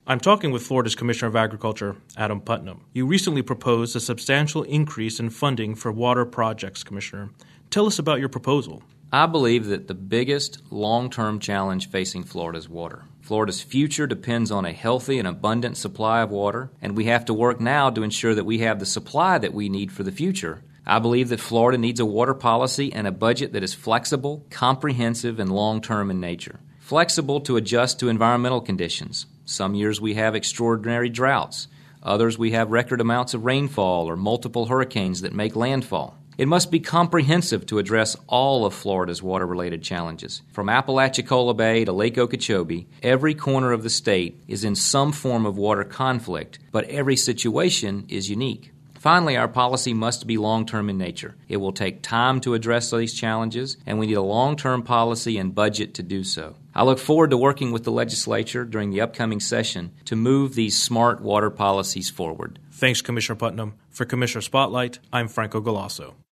I'm talking with Florida's Commissioner of Agriculture, Adam Putnam. You recently proposed a substantial increase in funding for water projects, Commissioner. Tell us about your proposal. I believe that the biggest long-term challenge facing Florida is water. Florida's future depends on a healthy and abundant supply of water, and we have to work now to ensure that we have the supply that we need for the future. I believe that Florida needs a water policy and a budget that is flexible, comprehensive, and long-term in nature. Flexible to adjust to environmental conditions. Some years we have extraordinary droughts. Others we have record amounts of rainfall or multiple hurricanes that make landfall. It must be comprehensive to address all of Florida's water-related challenges. From Apalachicola Bay to Lake Okeechobee, every corner of the state is in some form of water conflict, but every situation is unique. Finally, our policy must be long-term in nature. It will take time to address these challenges, and we need a long-term policy and budget to do so. I look forward to working with the legislature during the upcoming session to move these smart water policies forward. Thanks, Commissioner Putnam. For Commissioner Spotlight, I'm Franco Galasso.